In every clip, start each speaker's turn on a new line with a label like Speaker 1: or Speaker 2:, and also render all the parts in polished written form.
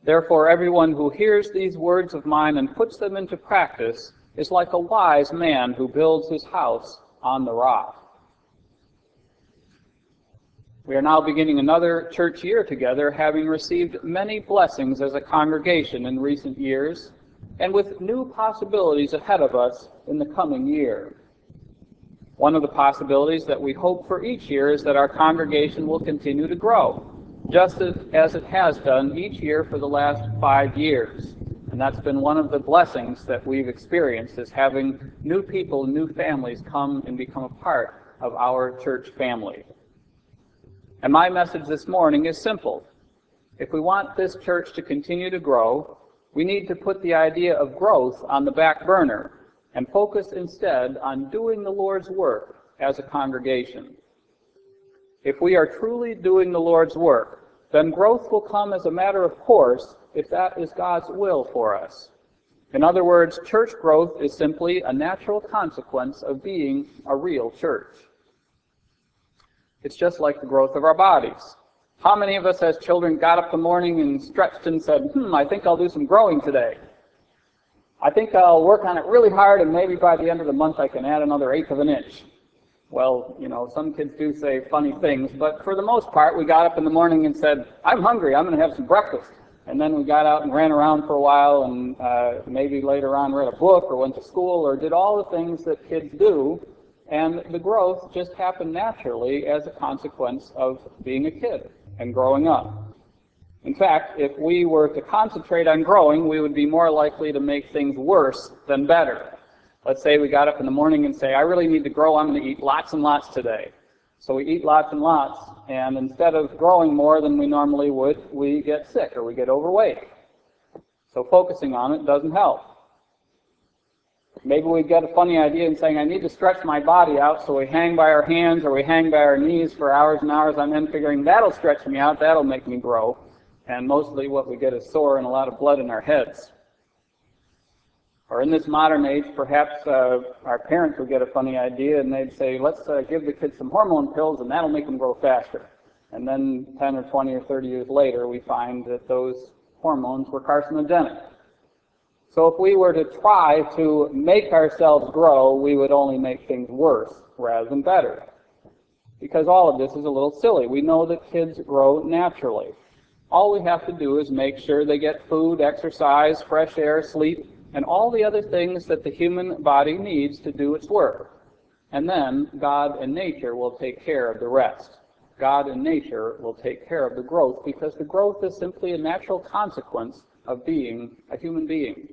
Speaker 1: Therefore, everyone who hears these words of mine and puts them into practice is like a wise man who builds his house on the rock. We are now beginning another church year together, having received many blessings as a congregation in recent years, and with new possibilities ahead of us in the coming year. One of the possibilities that we hope for each year is that our congregation will continue to grow, just as it has done each year for the last 5 years. And that's been one of the blessings that we've experienced, is having new people, new families come and become a part of our church family. And my message this morning is simple. If we want this church to continue to grow, we need to put the idea of growth on the back burner and focus instead on doing the Lord's work as a congregation. If we are truly doing the Lord's work, then growth will come as a matter of course if that is God's will for us. In other words, church growth is simply a natural consequence of being a real church. It's just like the growth of our bodies. How many of us as children got up in the morning and stretched and said, I think I'll do some growing today. I think I'll work on it really hard, and maybe by the end of the month I can add another 1/8 of an inch. Well, some kids do say funny things, but for the most part, we got up in the morning and said, I'm hungry, I'm going to have some breakfast. And then we got out and ran around for a while, and maybe later on read a book or went to school or did all the things that kids do, and the growth just happened naturally as a consequence of being a kid and growing up. In fact, if we were to concentrate on growing, we would be more likely to make things worse than better. Let's say we got up in the morning and say, I really need to grow, I'm going to eat lots and lots today. So we eat lots and lots, and instead of growing more than we normally would, we get sick or we get overweight. So focusing on it doesn't help. Maybe we get a funny idea and saying, I need to stretch my body out, so we hang by our hands or we hang by our knees for hours and hours, and then figuring that'll stretch me out, that'll make me grow. And mostly what we get is sore and a lot of blood in our heads. Or in this modern age, perhaps our parents would get a funny idea and they'd say, let's give the kids some hormone pills and that'll make them grow faster. And then 10 or 20 or 30 years later, we find that those hormones were carcinogenic. So if we were to try to make ourselves grow, we would only make things worse rather than better. Because all of this is a little silly. We know that kids grow naturally. All we have to do is make sure they get food, exercise, fresh air, sleep, and all the other things that the human body needs to do its work. And then God and nature will take care of the rest. God and nature will take care of the growth, because the growth is simply a natural consequence of being a human being.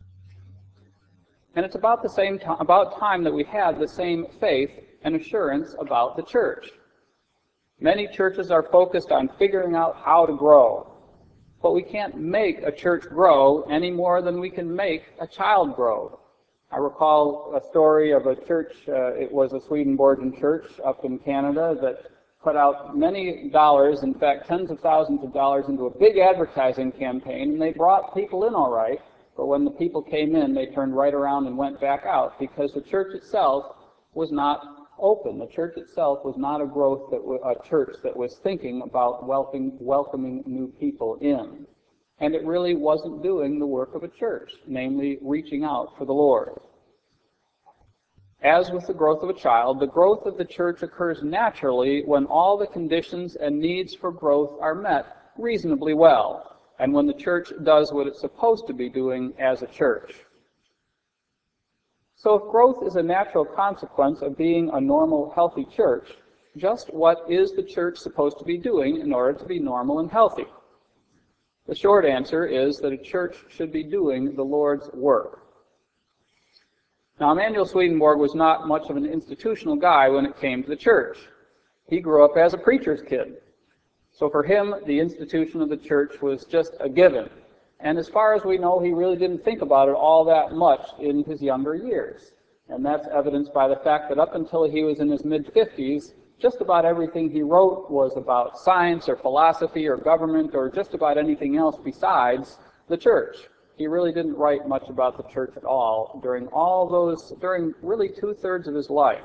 Speaker 1: And it's about time that we had the same faith and assurance about the church. Many churches are focused on figuring out how to grow. But we can't make a church grow any more than we can make a child grow. I recall a story of a church, it was a Swedenborgian church up in Canada that put out many dollars, in fact tens of thousands of dollars, into a big advertising campaign, and they brought people in all right, but when the people came in, they turned right around and went back out, because the church itself was not open. The church itself was not a church that was thinking about welcoming new people in. And it really wasn't doing the work of a church, namely reaching out for the Lord. As with the growth of a child, the growth of the church occurs naturally when all the conditions and needs for growth are met reasonably well, and when the church does what it's supposed to be doing as a church. So if growth is a natural consequence of being a normal, healthy church, just what is the church supposed to be doing in order to be normal and healthy? The short answer is that a church should be doing the Lord's work. Now, Emanuel Swedenborg was not much of an institutional guy when it came to the church. He grew up as a preacher's kid. So for him, the institution of the church was just a given. And as far as we know, he really didn't think about it all that much in his younger years. And that's evidenced by the fact that up until he was in his mid-50s, just about everything he wrote was about science or philosophy or government or just about anything else besides the church. He really didn't write much about the church at all during really 2/3 of his life.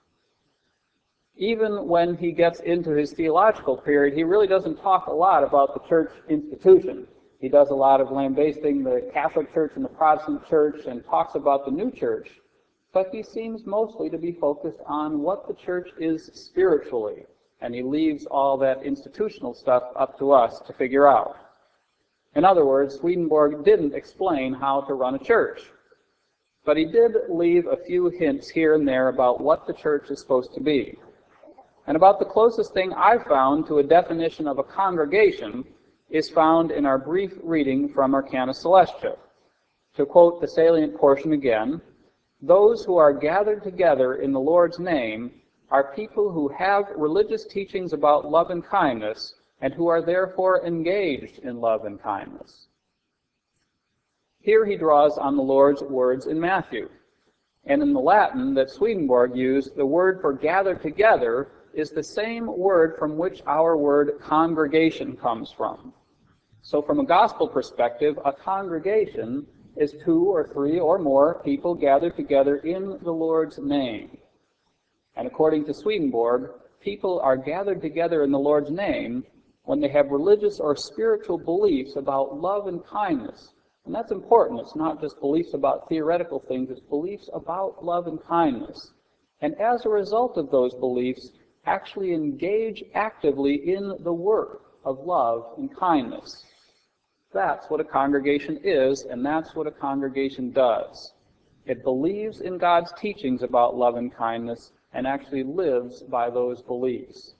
Speaker 1: Even when he gets into his theological period, he really doesn't talk a lot about the church institution. He does a lot of lambasting the Catholic Church and the Protestant Church and talks about the new church, but he seems mostly to be focused on what the church is spiritually, and he leaves all that institutional stuff up to us to figure out. In other words, Swedenborg didn't explain how to run a church, but he did leave a few hints here and there about what the church is supposed to be. And about the closest thing I've found to a definition of a congregation is found in our brief reading from Arcana Celestia. To quote the salient portion again, "Those who are gathered together in the Lord's name are people who have religious teachings about love and kindness, and who are therefore engaged in love and kindness." Here he draws on the Lord's words in Matthew. And in the Latin that Swedenborg used, the word for gathered together is the same word from which our word congregation comes from. So from a gospel perspective, a congregation is 2 or 3 or more people gathered together in the Lord's name. And according to Swedenborg, people are gathered together in the Lord's name when they have religious or spiritual beliefs about love and kindness. And that's important. It's not just beliefs about theoretical things, it's beliefs about love and kindness. And as a result of those beliefs, actually engage actively in the work of love and kindness. That's what a congregation is, and that's what a congregation does. It believes in God's teachings about love and kindness and actually lives by those beliefs.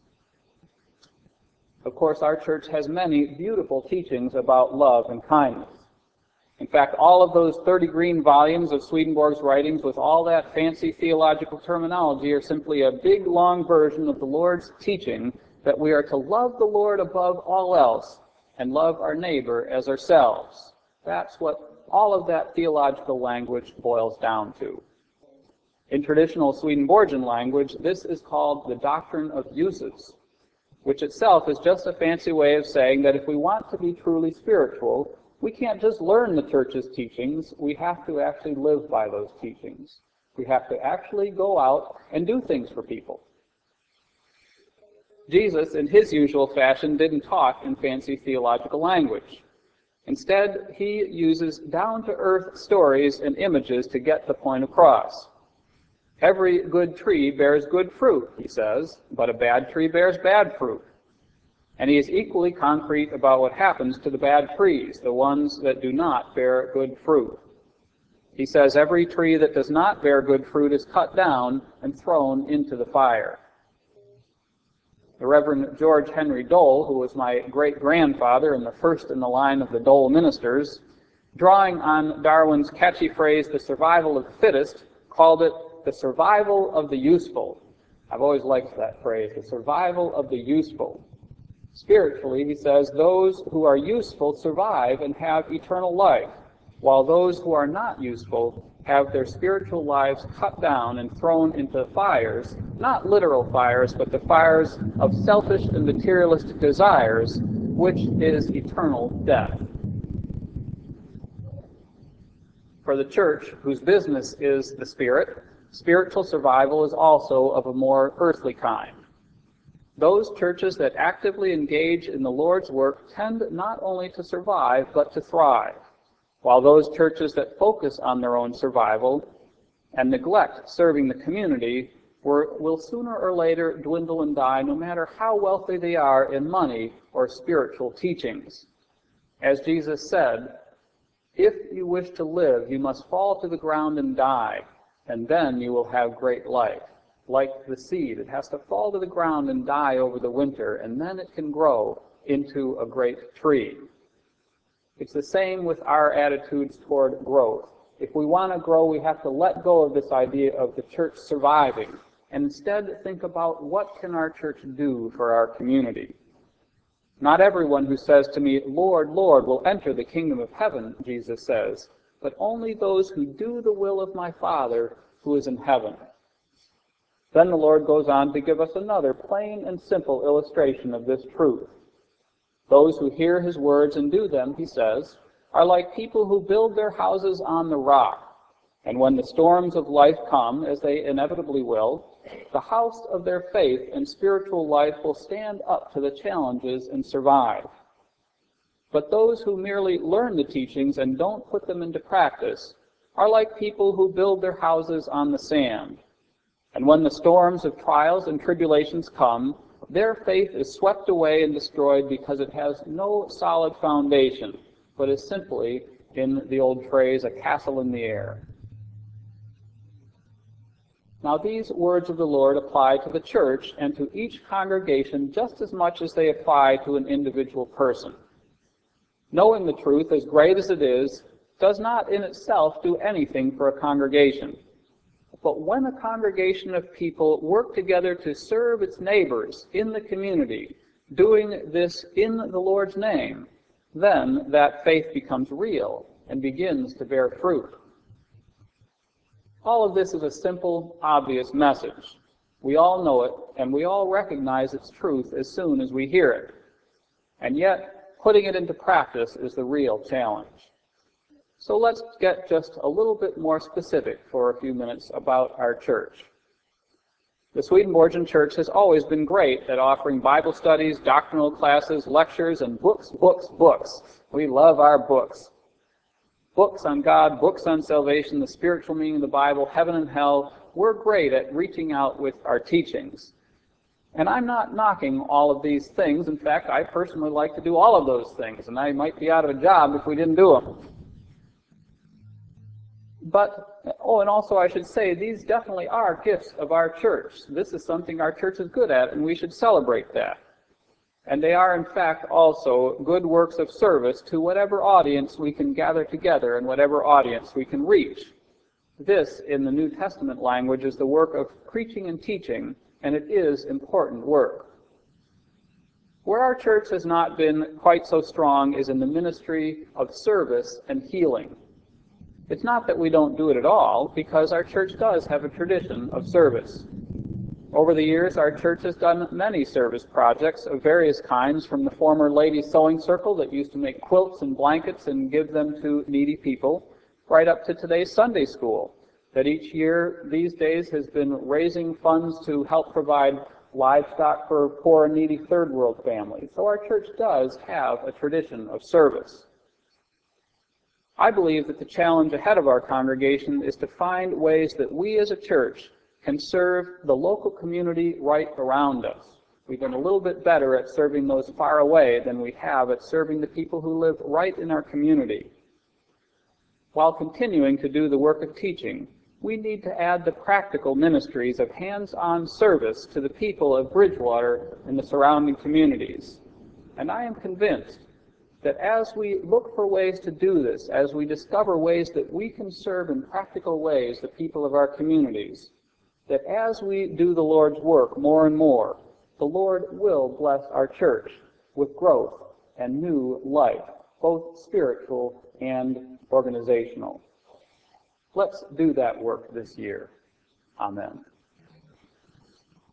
Speaker 1: Of course, our church has many beautiful teachings about love and kindness. In fact, all of those 30 green volumes of Swedenborg's writings with all that fancy theological terminology are simply a big, long version of the Lord's teaching that we are to love the Lord above all else and love our neighbor as ourselves. That's what all of that theological language boils down to. In traditional Swedenborgian language, this is called the doctrine of uses, which itself is just a fancy way of saying that if we want to be truly spiritual, we can't just learn the church's teachings, we have to actually live by those teachings. We have to actually go out and do things for people. Jesus, in his usual fashion, didn't talk in fancy theological language. Instead, he uses down-to-earth stories and images to get the point across. Every good tree bears good fruit, he says, but a bad tree bears bad fruit. And he is equally concrete about what happens to the bad trees, the ones that do not bear good fruit. He says every tree that does not bear good fruit is cut down and thrown into the fire. The Reverend George Henry Dole, who was my great-grandfather and the first in the line of the Dole ministers, drawing on Darwin's catchy phrase, the survival of the fittest, called it the survival of the useful. I've always liked that phrase, the survival of the useful. Spiritually, he says, those who are useful survive and have eternal life, while those who are not useful have their spiritual lives cut down and thrown into fires, not literal fires, but the fires of selfish and materialistic desires, which is eternal death. For the church, whose business is the Spirit, spiritual survival is also of a more earthly kind. Those churches that actively engage in the Lord's work tend not only to survive, but to thrive, while those churches that focus on their own survival and neglect serving the community will sooner or later dwindle and die, no matter how wealthy they are in money or spiritual teachings. As Jesus said, if you wish to live, you must fall to the ground and die, and then you will have great life. Like the seed, it has to fall to the ground and die over the winter, and then it can grow into a great tree. It's the same with our attitudes toward growth. If we want to grow, we have to let go of this idea of the church surviving, and instead think about what can our church do for our community. Not everyone who says to me, Lord, Lord, will enter the kingdom of heaven, Jesus says, but only those who do the will of my Father who is in heaven. Then the Lord goes on to give us another plain and simple illustration of this truth. Those who hear his words and do them, he says, are like people who build their houses on the rock. And when the storms of life come, as they inevitably will, the house of their faith and spiritual life will stand up to the challenges and survive. But those who merely learn the teachings and don't put them into practice are like people who build their houses on the sand. And when the storms of trials and tribulations come, their faith is swept away and destroyed because it has no solid foundation, but is simply, in the old phrase, a castle in the air. Now these words of the Lord apply to the church and to each congregation just as much as they apply to an individual person. Knowing the truth, as great as it is, does not in itself do anything for a congregation. But when a congregation of people work together to serve its neighbors in the community, doing this in the Lord's name, then that faith becomes real and begins to bear fruit. All of this is a simple, obvious message. We all know it, and we all recognize its truth as soon as we hear it. And yet, putting it into practice is the real challenge. So let's get just a little bit more specific for a few minutes about our church. The Swedenborgian Church has always been great at offering Bible studies, doctrinal classes, lectures, and books, books, books. We love our books. Books on God, books on salvation, the spiritual meaning of the Bible, heaven and hell. We're great at reaching out with our teachings. And I'm not knocking all of these things. In fact, I personally like to do all of those things, and I might be out of a job if we didn't do them. But, and also I should say, these definitely are gifts of our church. This is something our church is good at, and we should celebrate that. And they are, in fact, also good works of service to whatever audience we can gather together and whatever audience we can reach. This, in the New Testament language, is the work of preaching and teaching, and it is important work. Where our church has not been quite so strong is in the ministry of service and healing. It's not that we don't do it at all, because our church does have a tradition of service. Over the years, our church has done many service projects of various kinds, from the former Ladies' Sewing Circle that used to make quilts and blankets and give them to needy people, right up to today's Sunday School, that each year these days has been raising funds to help provide livestock for poor and needy third world families. So our church does have a tradition of service. I believe that the challenge ahead of our congregation is to find ways that we as a church can serve the local community right around us. We've been a little bit better at serving those far away than we have at serving the people who live right in our community. While continuing to do the work of teaching, we need to add the practical ministries of hands-on service to the people of Bridgewater and the surrounding communities. And I am convinced that as we look for ways to do this, as we discover ways that we can serve in practical ways the people of our communities, that as we do the Lord's work more and more, the Lord will bless our church with growth and new life, both spiritual and organizational. Let's do that work this year. Amen.